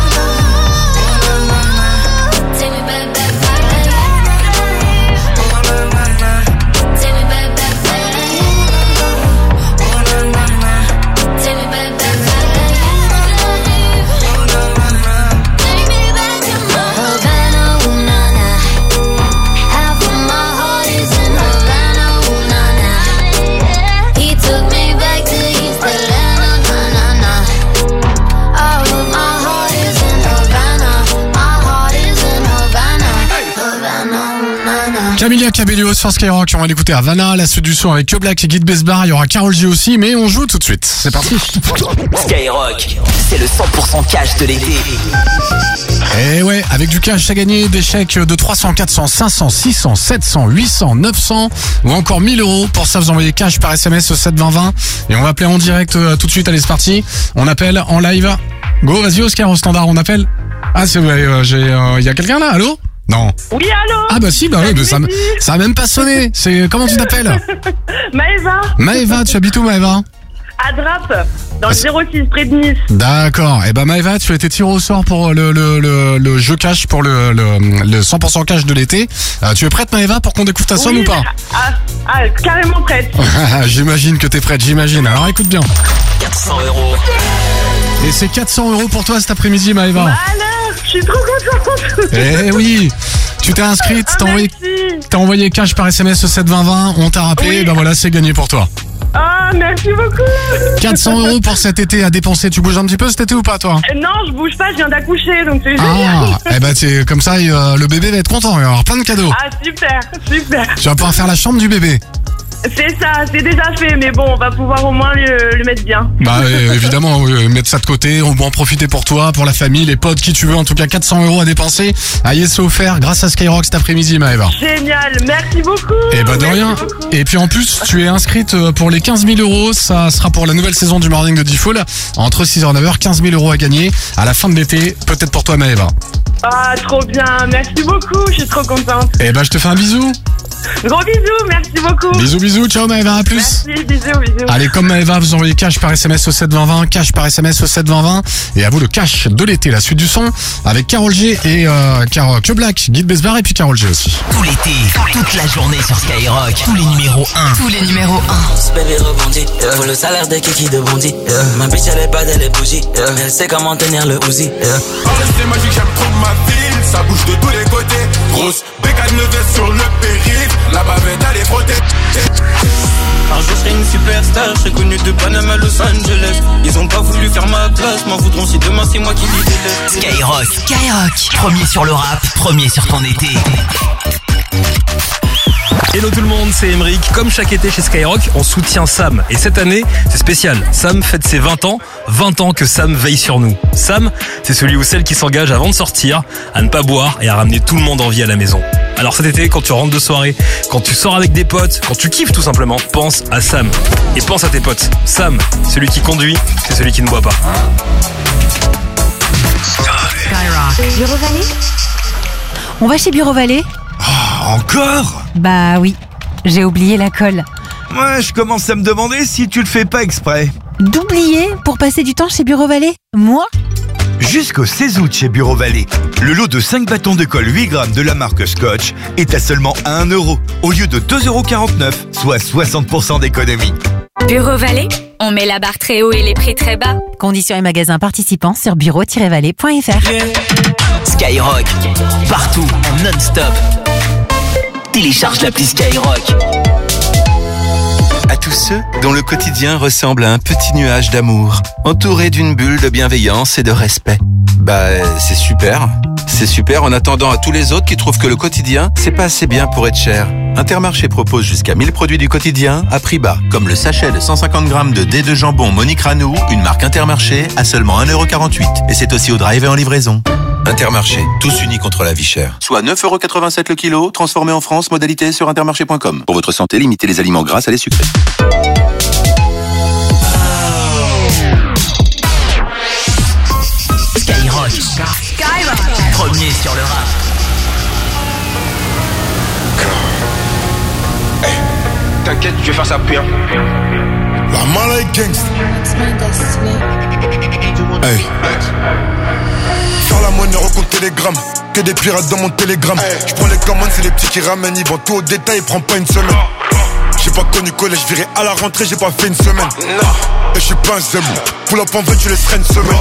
nah. Take me back, back, back, back. Take me back, back, back. Take me back, back, back. Take me back to my Havana, ooh, nah, nah. Half of my heart is in Havana, ooh, nah, nah. He took me back to East Atlanta, nah, nah, nah. All of my heart is in Havana. My heart is in Havana. Havana, ooh, nah, nah. Camilla Cabello sur Skyrock, on va l'écouter à Havana, la suite du son avec Black et Guide Besbar, il y aura Karol G aussi, mais on joue tout de suite. C'est parti. Skyrock, c'est le cent pour cent cash de l'été. Et ouais, avec du cash à gagner, des chèques de trois cents, quatre cents, cinq cents, six cents, sept cents, huit cents, neuf cents ou encore mille euros. Pour ça, vous envoyez cash par S M S au sept vingt vingt et on va appeler en direct euh, tout de suite. Allez, c'est parti. On appelle en live. Go, vas-y Oscar, au standard, on appelle. Ah, c'est vrai, euh, j'ai, euh, y a quelqu'un là, allô? Non. Oui, allô? Ah bah si, bah oui, bah ça, ça a même pas sonné. C'est, comment tu t'appelles? Maëva. Maëva, tu habites où Maëva? À Drape, dans le zéro six, près de Nice. D'accord. Et bah Maëva, tu as été tiré au sort pour le, le, le, le jeu cash, pour le, le, le cent pour cent cash de l'été. Euh, tu es prête Maëva pour qu'on découvre ta somme Oui, ou pas? ah, ah, carrément prête. J'imagine que t'es prête, j'imagine. Alors écoute bien. quatre cents euros. Et c'est quatre cents euros pour toi cet après-midi Maëva. Bah alors, je suis trop contente. Eh oui. Tu t'es inscrite, Ah, t'as envoyé, t'as envoyé cash par S M S au sept vingt vingt, on t'a rappelé, Oui. et ben voilà, c'est gagné pour toi. Ah, merci beaucoup. quatre cents euros pour cet été à dépenser. Tu bouges un petit peu cet été ou pas toi? Euh, Non, je bouge pas, je viens d'accoucher, donc c'est Ah, génial. eh ben c'est comme ça, euh, le bébé va être content, il va y avoir plein de cadeaux. Ah, super, super. Tu vas pouvoir faire la chambre du bébé. C'est ça, c'est déjà fait, mais bon, on va pouvoir au moins le, le mettre bien. Bah euh, évidemment, euh, mettre ça de côté, on va en profiter pour toi, pour la famille, les potes, qui tu veux. En tout cas, quatre cents euros à dépenser. Aïe, c'est offert grâce à Skyrock cet après-midi, Maëva. Génial, merci beaucoup. Et bah de Merci rien. beaucoup. Et puis en plus, tu es inscrite euh, pour les quinze mille euros. Ça sera pour la nouvelle saison du Morning de D-Fool. Entre six heures et neuf heures, quinze mille euros à gagner à la fin de l'été. Peut-être pour toi, Maëva. Ah, trop bien, merci beaucoup, je suis trop contente. Et bah je te fais un bisou. Gros bisous, merci beaucoup. Bisous, bisous. Ciao, Maëva. À plus. Merci, bisous, bisous. Allez, comme Maëva, vous envoyez cash par S M S au sept vingt vingt, cash par S M S au sept vingt vingt, et à vous le cash de l'été, la suite du son, avec Karol G et euh, Car que Black, Guide Besbar et puis Karol G aussi. Tout l'été, toute la journée sur Skyrock. Tous les numéros un. Tous les numéros un. Baby rebondit, yeah. Pour le salaire de Kiki de Bondy, yeah. Ma bitch elle est pas elle est bougie, yeah. Elle sait comment tenir le Uzi, yeah. C'est magique, j'aime trop ma ville, ça bouge de tous les côtés. Grosse bécane neuf sur le périph', la bavette elle est frottée. Un jour je serai une superstar, je serai connu de Panama à Los Angeles. Ils ont pas voulu faire ma place, m'en voudront si demain c'est moi qui les délaisse. Skyrock, Skyrock, premier sur le rap, premier sur ton été. Hello tout le monde, c'est Emeric. Comme chaque été chez Skyrock, on soutient Sam. Et cette année, c'est spécial. Sam fête ses vingt ans. vingt ans que Sam veille sur nous. Sam, c'est celui ou celle qui s'engage avant de sortir, à ne pas boire et à ramener tout le monde en vie à la maison. Alors cet été, quand tu rentres de soirée, quand tu sors avec des potes, quand tu kiffes tout simplement, pense à Sam. Et pense à tes potes. Sam, celui qui conduit, c'est celui qui ne boit pas. Skyrock. Bureau Vallée. On va chez Bureau Vallée. Oh, encore? Bah oui, j'ai oublié la colle. Ouais, je commence à me demander si tu le fais pas exprès. D'oublier pour passer du temps chez Bureau Vallée? Moi? Jusqu'au seize août chez Bureau Vallée, le lot de cinq bâtons de colle huit grammes de la marque Scotch est à seulement un euro au lieu de deux euros quarante-neuf, soit soixante pour cent d'économie. Bureau Vallée, on met la barre très haut et les prix très bas. Conditions et magasins participants sur bureau tiret vallée point f r. Skyrock, partout, en non-stop. Télécharge l'appli Skyrock. À tous ceux dont le quotidien ressemble à un petit nuage d'amour, entouré d'une bulle de bienveillance et de respect. Bah, c'est super. C'est super en attendant à tous les autres qui trouvent que le quotidien, c'est pas assez bien pour être cher. Intermarché propose jusqu'à mille produits du quotidien à prix bas, comme le sachet de cent cinquante grammes de dés de jambon Monique Ranou, une marque Intermarché, à seulement un euro quarante-huit. Et c'est aussi au drive et en livraison. Intermarché, tous unis contre la vie chère. Soit neuf euros quatre-vingt-sept le kilo, transformé en France, modalité sur intermarché point com. Pour votre santé, limitez les aliments gras, salés, sucrés. Skyrock. Skyrock. Premier sur le rap. Hey, t'inquiète, je vais faire ça bien. La Malay Gangsta. Hey. Faire la monnaie, recompte télégramme. Que des pirates dans mon télégramme. Hey. Je prends les commandes, c'est les petits qui ramènent. Ils vendent tout au détail, ils prennent pas une semaine. J'ai pas connu collège, je viré à la rentrée, j'ai pas fait une semaine. Non. Et je suis pas un zèbre. Pull up en veut, tu laisserais une semaine.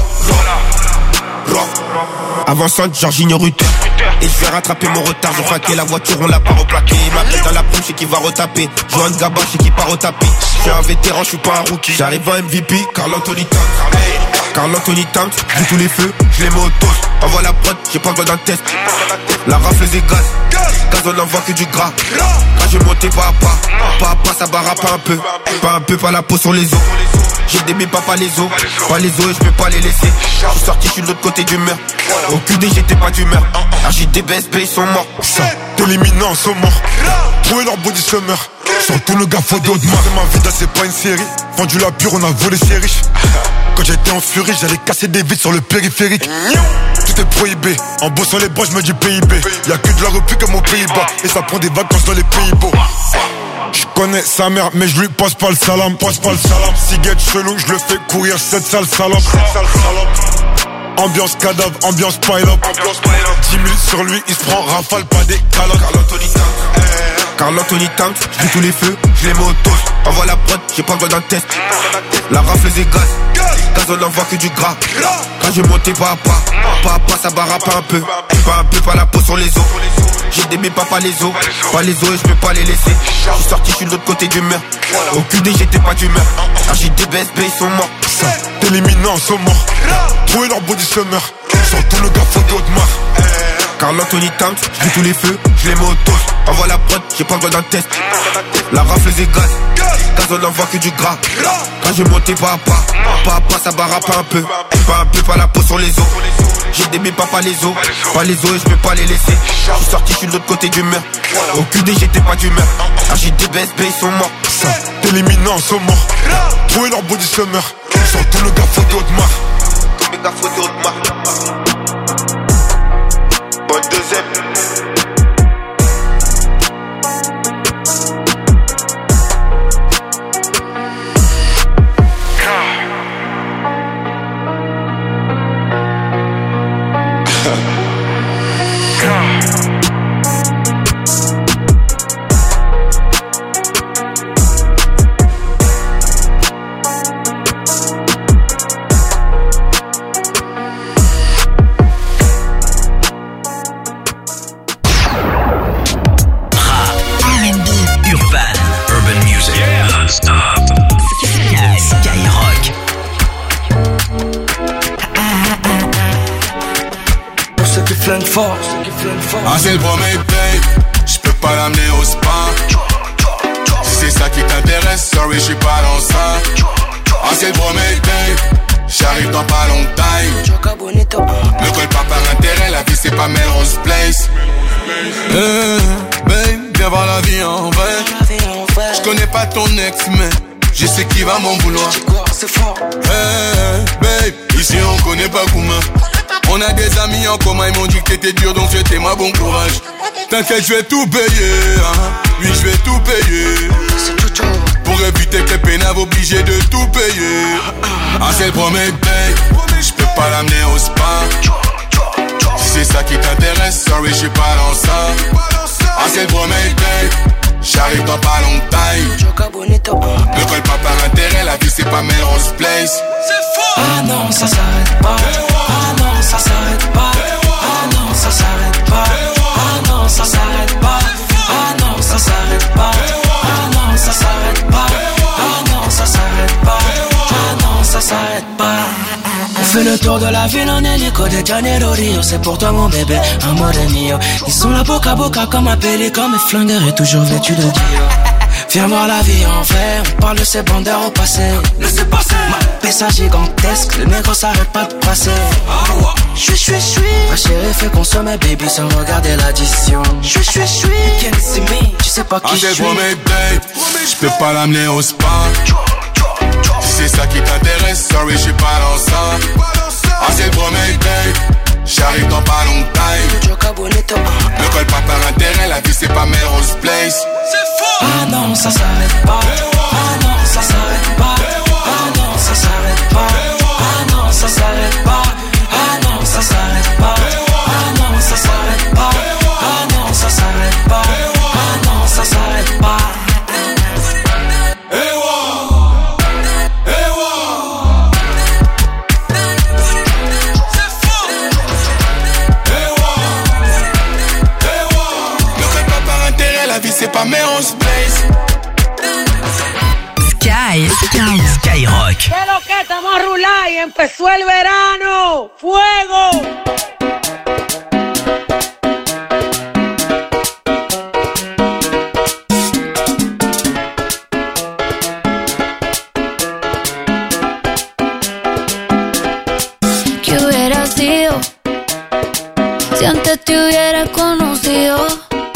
Avançant, Jorginho Rutter. Et je vais rattraper mon retard. J'ai fraqué la voiture, on l'a pas replaqué. Il m'appelle dans la prime, je sais qui va retaper. Johan Gaba, je sais qui part retaper. Je suis un vétéran, je suis pas un rookie. J'arrive en M V P, Carl Anthony Towns. Carl Anthony Towns, j'ai tous les feux, je les mets au toast. Envoie la prod, j'ai pas besoin d'un test. La rafle des gaz, gaz on envoie que du gras. Quand je monte pas à pas, pas à pas ça barra pas un peu. Pas un peu, pas la peau sur les os. J'ai des mais pas, pas les os, pas les os et je peux pas les laisser. Je suis sorti, je suis de l'autre côté du mur. Au Q D j'étais pas d'humeur. R J D B S B ils sont morts. Ça, t'éliminant en sont morts. Trouver leur body summer. Surtout le gars faut d'autres marques. Ma vida c'est pas une série. Vendu la pure, on a volé ses riches. Quand j'étais en furie, j'allais casser des vitres sur le périphérique. Tout est prohibé, en bossant les bras je me dis P I B. Y'a que de la repue comme aux Pays-Bas. Et ça prend des vacances dans les Pays-Bas. Je connais sa mère mais je lui passe pas le salam. Passe pas le salam. Ciguette chelou, je le fais courir cette sale salope. Ambiance cadavre, ambiance pile-up. dix mille sur lui, il se prend rafale, pas des calottes. Carl Anthony Towns, Carl Anthony Towns, j'ai tous les feux, je les mets au toast. Envoie la prod, j'ai pas besoin d'un test. La rafle des gaz, gaz on envoie que du gras. Quand je monte pas à pas, pas à pas ça barra pas un peu. Pas un peu, pas la peau sur les os. J'ai des mais pas, pas les os, pas les os et je peux pas les laisser. Je suis sorti, je suis de l'autre côté du mur. Au Q D j'étais pas d'humeur. R J D B S B ils sont morts. Ça, t'éliminant en sont morts. Trouver leur body summer. Surtout le gars faut d'autres marques. Carl Anthony Towns, j'ai tous les feux, je les mets au toast. Envoie la prod, j'ai pas besoin d'un test. La rafle des gaz, gaz on envoie que du gras. Quand je monte pas à pas, pas à pas ça barra pas un peu. Pas un peu, pas la peau sur les os. J'ai des mais pas, pas les os, pas les os et je peux pas les laisser. Je suis sorti, je suis de l'autre côté du mur. Au Q D j'étais pas d'humeur. R J D B S B ils sont morts. Ça, t'éliminant en sont morts. Trouver leur body summer. Surtout le gars faut d'autres marques. Tous mes gars faut d'autres marques. Bonne deuxième. Ah c'est le premier paye, j'peux pas l'amener au spa. Si c'est ça qui t'intéresse, sorry j'suis pas dans ça. Ah c'est le premier paye, j'arrive dans pas longtemps. Me colle pas par intérêt, la vie c'est pas Melrose Place. Hey, babe, viens voir la vie en vrai. J'connais pas ton ex mais je sais qui va m'en vouloir. Hey, babe, ici on connaît pas Kouma. On a des amis en commun, ils m'ont dit que t'étais dur donc c'était ma bon courage. T'inquiète, je vais tout payer, hein. Oui, je vais tout payer. Pour éviter que les pénaves obligés de tout payer. Ah, c'est le premier paye, je peux pas l'amener au spa. Si c'est ça qui t'intéresse, sorry, je suis pas dans ça. Ah, c'est le premier paye, j'arrive dans pas longtemps. Ne colle pas par intérêt, la vie c'est pas Melrose Place. Ah non, ça s'arrête pas. Ah non, ça s'arrête pas. Ah non, ça s'arrête pas. Ah non, ça s'arrête pas. Ah non, ça s'arrête pas. Ah non, ça s'arrête pas. tour de la ville en hélico de Janeiro Rio. C'est pour toi mon bébé, amore mio. Ils sont là boca à boca comme un pélican, mes flingueurs est toujours vêtu de Dior. Viens voir la vie en vrai, on parle de ces bandeurs au passé. Laissez passer. Ma pesa gigantesque, le négro s'arrête pas de passer. J'suis, j'suis, j'suis. Ma chérie fait consommer baby sans regarder l'addition. J'suis, j'suis, j'suis. Can't see me, tu sais pas qui j'suis. Babe, j'peux pas l'amener au spa. Si c'est ça qui t'intéresse, sorry j'suis pas dans ça. Ah c'est le premier babe, j'arrive dans pas longtemps. Ne colle pas par intérêt, la vie c'est pas Melrose Place. Ah non, ça s'arrête pas. Ah non, ça s'arrête pas. Ah non, ça s'arrête pas. Ah non, ça s'arrête pas. Ah non, ça s'arrête pas. Ah non, ça s'arrête pas. Ah non, ça s'arrête pas. Ah non, ça s'arrête pas. C'est pas Melrose Place. Sky, Sky, Skyrock. ¿Qué lo que estamos a rular y empezó el verano? ¡Fuego! ¿Qué hubiera sido si antes te hubiera conocido?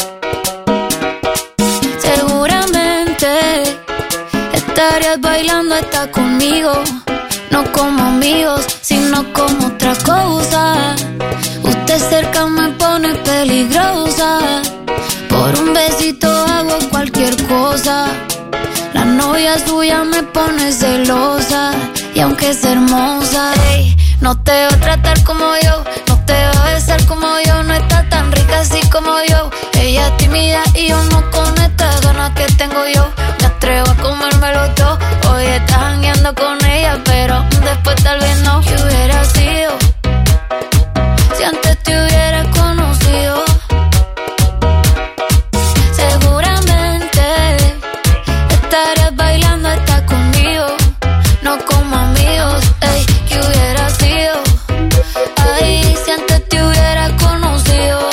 Estarías bailando hasta conmigo, no como amigos, sino como otra cosa. Usted cerca me pone peligrosa, por un besito hago cualquier cosa. La novia suya me pone celosa, y aunque es hermosa, ey, no te va a tratar como yo, no te va a besar como yo, no está tan rica así como yo. Ella es tímida y yo no con estas ganas que tengo yo. Me atrevo a comérmelo todo. Hoy estás jangueando con ella, pero después tal vez no. ¿Qué hubiera sido si antes te hubiera conocido? Seguramente estarías bailando hasta conmigo, no como amigos. Ey, ¿qué hubiera sido? Ay, si antes te hubiera conocido.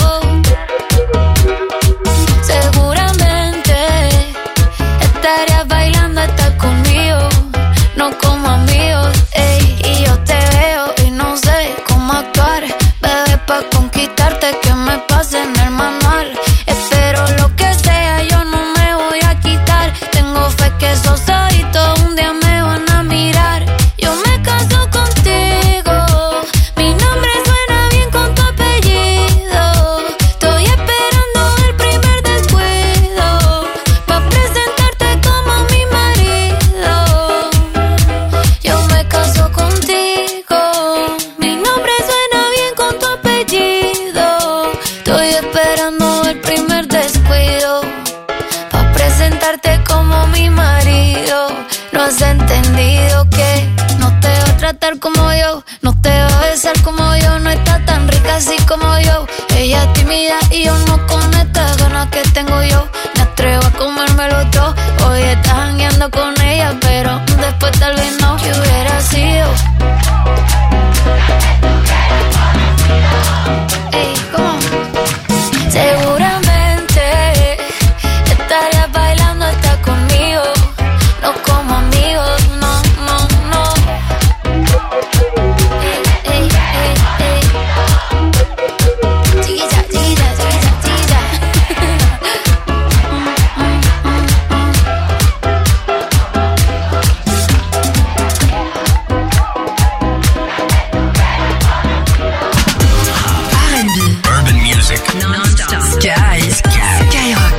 Seguramente estarías bailando hasta conmigo, no como amigos. Ey, y yo te veo y no sé cómo actuar, bebé, pa' conquistarte que me pase en el manual. Espero lo que sea, yo no me voy a quitar. Tengo fe que esos ojitos un día me van a mirar. Yo me caso contigo, mi nombre suena bien con tu apellido. Estoy esperando el primer descuido, pa' presentarte como mi marido. Yo me caso contigo, mi nombre suena bien con tu apellido. Estoy esperando el primer descuido, pa' presentarte como mi marido. No has entendido que no te va a tratar como yo, no te va a besar como yo, no está tan rica así como yo. Ella es tímida y yo no con estas ganas que tengo yo. Me atrevo a comérmelo todo. Hoy estás jangueando con ella, pero después tal vez no. ¿Qué hubiera sido? Ey, ¿cómo? Seguramente estarías bailando hasta conmigo, no como amigos, no, no, no. Ey, ey, ey, ey. Chiquilla, chiquilla, chiquilla, chiquilla. R and B, urban music, non-stop, Sky, Sky, Skyrock.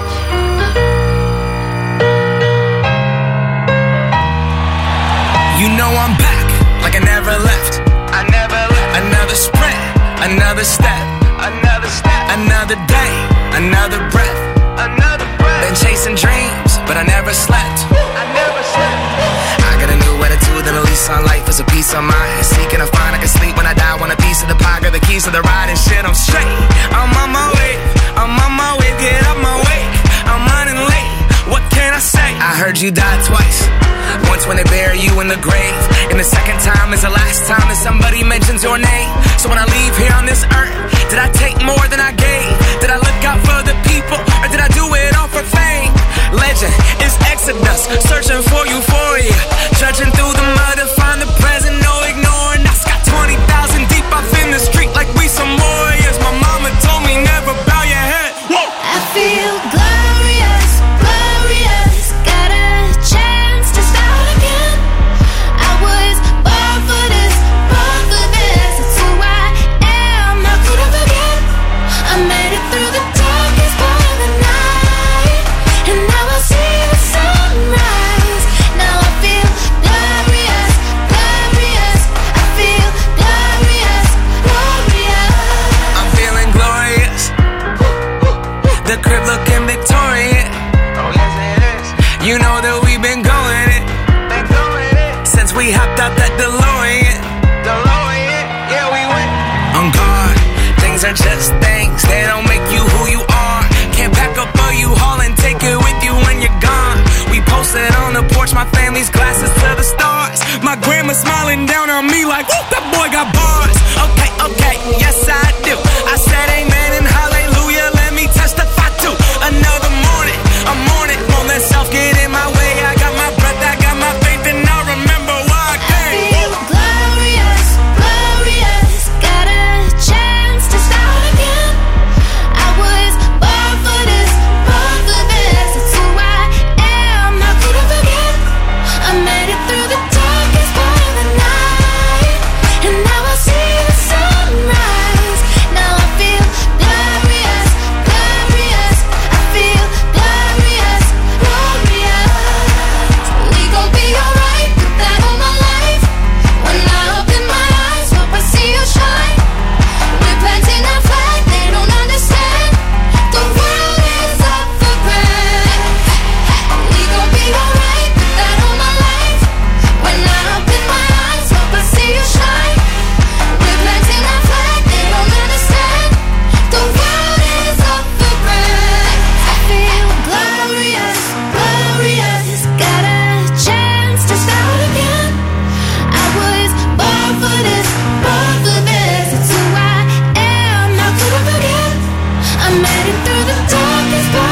You know I'm back, like I never left. I never left. Another sprint, another step, another step, another day, another breath, another breath. Been chasing dreams, but I never slept. I never slept. I got a new attitude and a lease on life is a piece of mind. Seeking to find I can sleep when I die. Want a piece of the pie, got the keys to the ride and shit. I'm straight. I'm on my way. I'm on my way. Get up my way. I'm running late. What can I say? I heard you died twice. Once That's when they bury you in the grave. And the second time is the last time that somebody mentions your name. So when I leave here on this earth, did I take more than I gave? Did I look out for the people, or did I do it all for fame? Legend is Exodus, searching for euphoria, trudging through the mud to find the present, no ignoring us. Got twenty thousand deep off in the street like we some warriors. My mama told me never bow your head. Whoa. I feel glorious, glorious. Got a chance to start again. I was born for this, born for this. It's who I am, how could I forget? I made it through the darkest part of the night, and now I see the sunrise. Now I feel glorious, glorious. I feel glorious, glorious. I'm feeling glorious. The crib looking victorious. Oh yes it is. You know that we've been going it, been going it since we hopped out that DeLorean. DeLorean, yeah we went. On guard, things are just things. They don't make you who you are. Can't pack up a U-Haul and take it with you when you're gone. We posted on the porch, my family's glasses to the stars. My grandma smiling down on me like, whoop, that